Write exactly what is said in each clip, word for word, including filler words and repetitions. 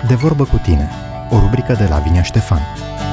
De vorbă cu tine, o rubrică de Lavinia Ștefan.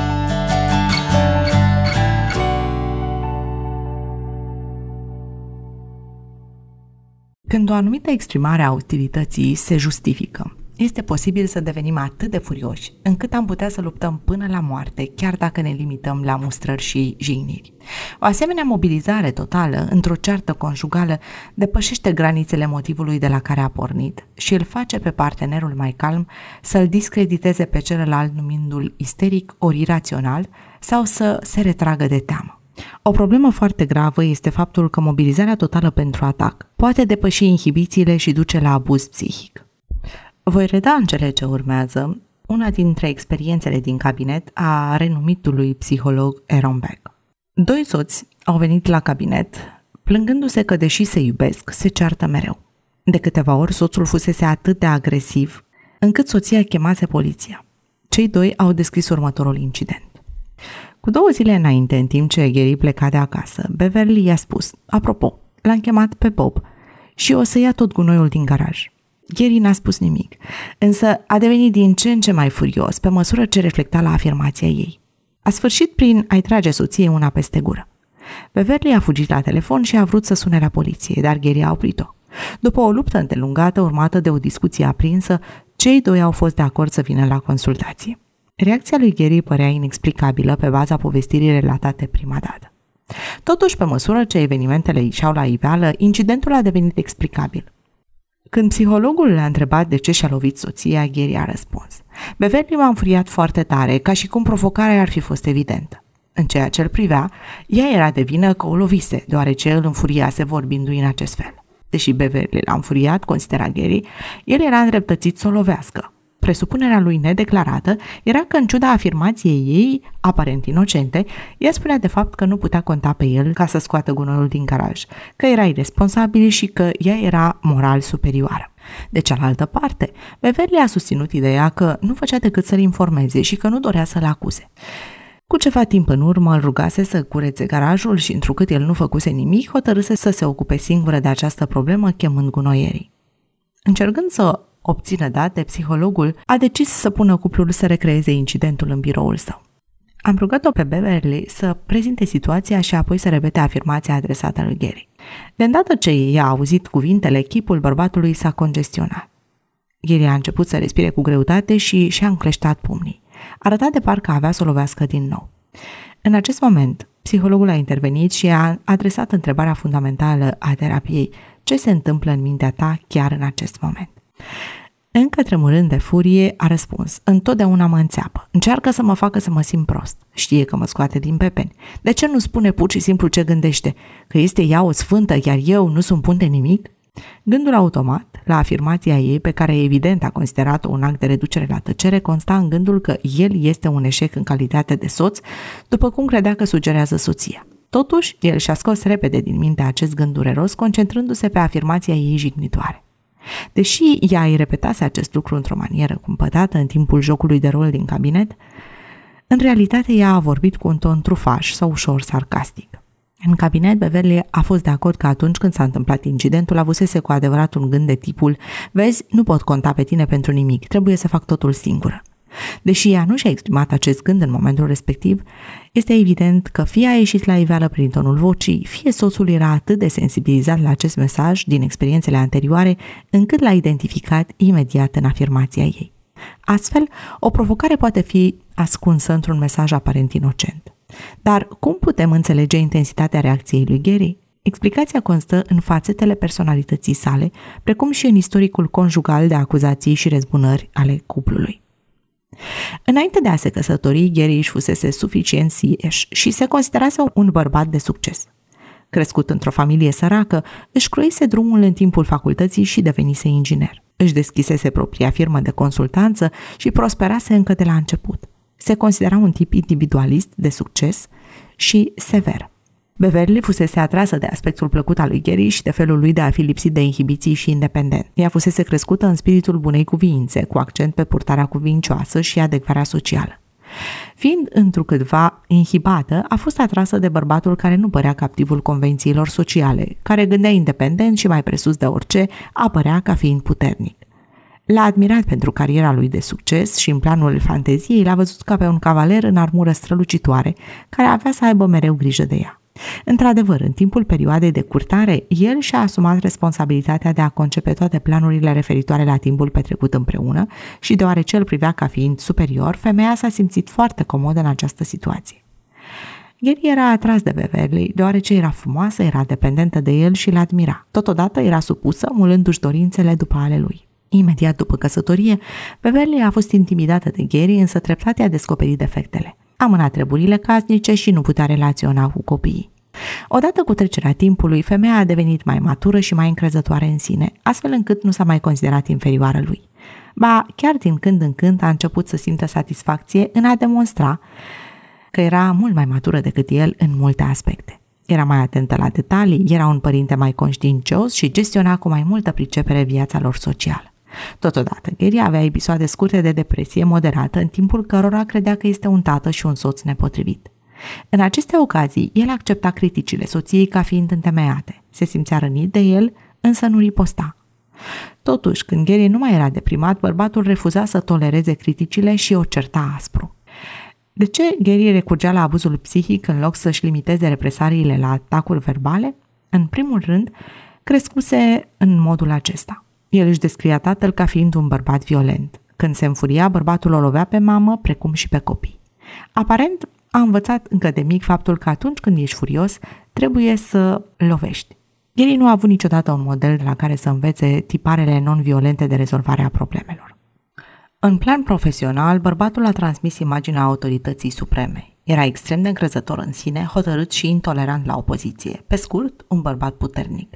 Când o anumită exprimare a ostilității se justifică, este posibil să devenim atât de furioși încât am putea să luptăm până la moarte, chiar dacă ne limităm la mustrări și jigniri. O asemenea mobilizare totală într-o ceartă conjugală depășește granițele motivului de la care a pornit și îl face pe partenerul mai calm să-l discrediteze pe celălalt numindu-l isteric ori irațional sau să se retragă de teamă. O problemă foarte gravă este faptul că mobilizarea totală pentru atac poate depăși inhibițiile și duce la abuz psihic. Voi reda în cele ce urmează una dintre experiențele din cabinet a renumitului psiholog Aaron Beck. Doi soți au venit la cabinet plângându-se că, deși se iubesc, se ceartă mereu. De câteva ori soțul fusese atât de agresiv încât soția chemase poliția. Cei doi au descris următorul incident. Cu două zile înainte, în timp ce Gary pleca de acasă, Beverly i-a spus: apropo, l-am chemat pe Bob și o să ia tot gunoiul din garaj. Gary n-a spus nimic, însă a devenit din ce în ce mai furios pe măsură ce reflecta la afirmația ei. A sfârșit prin a-i trage soției una peste gură. Beverly a fugit la telefon și a vrut să sune la poliție, dar Gary a oprit-o. După o luptă îndelungată urmată de o discuție aprinsă, cei doi au fost de acord să vină la consultație. Reacția lui Gary părea inexplicabilă pe baza povestirii relatate prima dată. Totuși, pe măsură ce evenimentele ieșeau la iveală, incidentul a devenit explicabil. Când psihologul le-a întrebat de ce și-a lovit soția, Gary a răspuns: Beverly m-a înfuriat foarte tare, ca și cum provocarea ar fi fost evidentă. În ceea ce îl privea, ea era de vină că o lovise, deoarece îl înfuriase vorbindu-i în acest fel. Deși Beverly l-a înfuriat, considera Gary, el era îndreptățit să o lovească. Presupunerea lui nedeclarată era că, în ciuda afirmației ei, aparent inocente, ea spunea de fapt că nu putea conta pe el ca să scoată gunoiul din garaj, că era iresponsabil și că ea era moral superioară. De cealaltă parte, Beverly a susținut ideea că nu făcea decât să-l informeze și că nu dorea să-l acuze. Cu ceva timp în urmă îl rugase să curețe garajul și, întrucât el nu făcuse nimic, hotărâse să se ocupe singură de această problemă, chemând gunoierii. Încercând să obțină date, psihologul a decis să pună cuplul să recreeze incidentul în biroul său. Am rugat-o pe Beverly să prezinte situația și apoi să repete afirmația adresată lui Gary. De îndată ce ea a auzit cuvintele, chipul bărbatului s-a congestionat. Gary a început să respire cu greutate și și-a încleștat pumnii. Arăta de parcă avea să o lovească din nou. În acest moment, psihologul a intervenit și a adresat întrebarea fundamentală a terapiei: ce se întâmplă în mintea ta chiar în acest moment? Încă tremurând de furie, a răspuns: întotdeauna mă înțeapă, încearcă să mă facă să mă simt prost, știe că mă scoate din pepeni. De ce nu spune pur și simplu ce gândește? Că este ea o sfântă, iar eu nu sunt pun de nimic? Gândul automat, la afirmația ei, pe care evident a considerat-o un act de reducere la tăcere, consta în gândul că el este un eșec în calitate de soț, după cum credea că sugerează soția. Totuși, el și-a scos repede din minte acest gând dureros, concentrându-se pe afirmația ei jignitoare. Deși ea îi repetase acest lucru într-o manieră cumpătată în timpul jocului de rol din cabinet, în realitate ea a vorbit cu un ton trufaș sau ușor sarcastic. În cabinet, Beverly a fost de acord că atunci când s-a întâmplat incidentul, avusese cu adevărat un gând de tipul: vezi, nu pot conta pe tine pentru nimic, trebuie să fac totul singură. Deși ea nu și-a exprimat acest gând în momentul respectiv, este evident că fie a ieșit la iveală prin tonul vocii, fie soțul era atât de sensibilizat la acest mesaj din experiențele anterioare, încât l-a identificat imediat în afirmația ei. Astfel, o provocare poate fi ascunsă într-un mesaj aparent inocent. Dar cum putem înțelege intensitatea reacției lui Gary? Explicația constă în fațetele personalității sale, precum și în istoricul conjugal de acuzații și răzbunări ale cuplului. Înainte de a se căsători, Gary își fusese suficient sieș și se considerase un bărbat de succes. Crescut într-o familie săracă, își croise drumul în timpul facultății și devenise inginer. Își deschisese propria firmă de consultanță și prosperase încă de la început. Se considera un tip individualist de succes și sever. Beverly fusese atrasă de aspectul plăcut al lui Gary și de felul lui de a fi lipsit de inhibiții și independent. Ea fusese crescută în spiritul bunei cuviințe, cu accent pe purtarea cuvincioasă și adecvarea socială. Fiind întrucâtva inhibată, a fost atrasă de bărbatul care nu părea captivul convențiilor sociale, care gândea independent și mai presus de orice, apărea ca fiind puternic. L-a admirat pentru cariera lui de succes și în planul fanteziei l-a văzut ca pe un cavaler în armură strălucitoare, care avea să aibă mereu grijă de ea. Într-adevăr, în timpul perioadei de curtare, el și-a asumat responsabilitatea de a concepe toate planurile referitoare la timpul petrecut împreună și deoarece îl privea ca fiind superior, femeia s-a simțit foarte comodă în această situație. Gary era atras de Beverly, deoarece era frumoasă, era dependentă de el și l-admira. Totodată era supusă, mulându-și dorințele după ale lui. Imediat după căsătorie, Beverly a fost intimidată de Gary, însă treptat i-a descoperit defectele. Amâna treburile casnice și nu putea relaționa cu copiii. Odată cu trecerea timpului, femeia a devenit mai matură și mai încrezătoare în sine, astfel încât nu s-a mai considerat inferioară lui. Ba, chiar din când în când a început să simtă satisfacție în a demonstra că era mult mai matură decât el în multe aspecte. Era mai atentă la detalii, era un părinte mai conștiincios și gestiona cu mai multă pricepere viața lor socială. Totodată, Gary avea episoade scurte de depresie moderată, în timpul cărora credea că este un tată și un soț nepotrivit. În aceste ocazii, el accepta criticile soției ca fiind întemeiate. Se simțea rănit de el, însă nu riposta. Totuși, când Gary nu mai era deprimat, bărbatul refuza să tolereze criticile și o certa aspru. De ce Gary recurgea la abuzul psihic în loc să-și limiteze represaliile la atacuri verbale? În primul rând, crescuse în modul acesta. El își descria tatăl ca fiind un bărbat violent. Când se înfuria, bărbatul o lovea pe mamă, precum și pe copii. Aparent, a învățat încă de mic faptul că atunci când ești furios, trebuie să lovești. Gary nu a avut niciodată un model de la care să învețe tiparele non-violente de rezolvare a problemelor. În plan profesional, bărbatul a transmis imaginea autorității supreme. Era extrem de încrezător în sine, hotărât și intolerant la opoziție. Pe scurt, un bărbat puternic.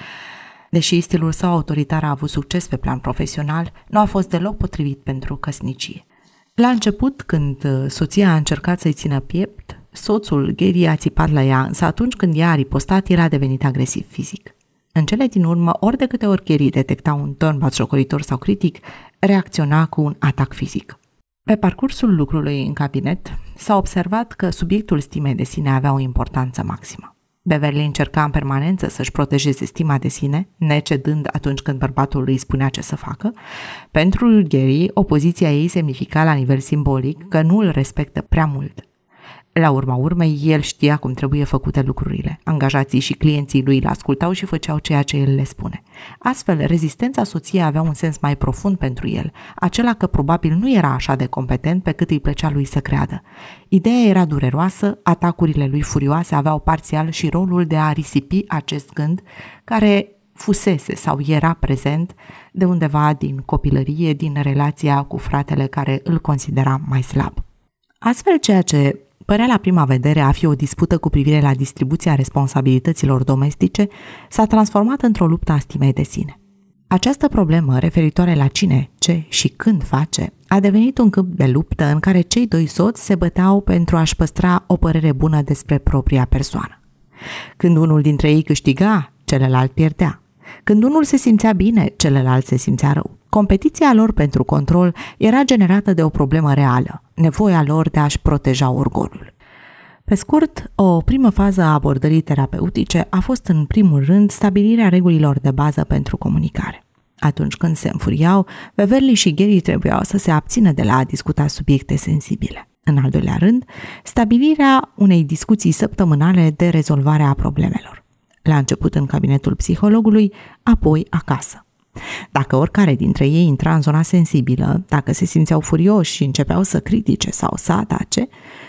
Deși stilul său autoritar a avut succes pe plan profesional, nu a fost deloc potrivit pentru căsnicie. La început, când soția a încercat să-i țină piept, soțul Gary a țipat la ea, însă atunci când ea a ripostat, el a devenit agresiv fizic. În cele din urmă, ori de câte ori Gary detecta un ton batjocoritor sau critic, reacționa cu un atac fizic. Pe parcursul lucrului în cabinet, s-a observat că subiectul stimei de sine avea o importanță maximă. Beverly încerca în permanență să-și protejeze stima de sine, necedând atunci când bărbatul îi spunea ce să facă. Pentru Gary, opoziția ei semnifica la nivel simbolic că nu îl respectă prea mult. La urma urmei, el știa cum trebuie făcute lucrurile. Angajații și clienții lui îl ascultau și făceau ceea ce el le spune. Astfel, rezistența soției avea un sens mai profund pentru el, acela că probabil nu era așa de competent pe cât îi plăcea lui să creadă. Ideea era dureroasă, atacurile lui furioase aveau parțial și rolul de a risipi acest gând care fusese sau era prezent de undeva din copilărie, din relația cu fratele care îl considera mai slab. Astfel, ceea ce părea la prima vedere a fi o dispută cu privire la distribuția responsabilităților domestice, s-a transformat într-o luptă a stimei de sine. Această problemă, referitoare la cine, ce și când face, a devenit un câmp de luptă în care cei doi soți se băteau pentru a-și păstra o părere bună despre propria persoană. Când unul dintre ei câștiga, celălalt pierdea. Când unul se simțea bine, celălalt se simțea rău. Competiția lor pentru control era generată de o problemă reală, nevoia lor de a-și proteja orgoliul. Pe scurt, o primă fază a abordării terapeutice a fost în primul rând stabilirea regulilor de bază pentru comunicare. Atunci când se înfuriau, Beverly și Gary trebuiau să se abțină de la a discuta subiecte sensibile. În al doilea rând, stabilirea unei discuții săptămânale de rezolvare a problemelor. La început în cabinetul psihologului, apoi acasă. Dacă oricare dintre ei intra în zona sensibilă, dacă se simțeau furioși și începeau să critique sau să atace,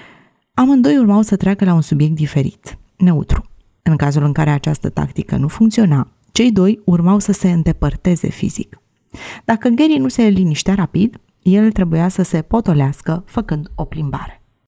amândoi urmau să treacă la un subiect diferit, neutru. În cazul în care această tactică nu funcționa, cei doi urmau să se îndepărteze fizic. Dacă Gary nu se liniștea rapid, el trebuia să se potolească făcând o plimbare.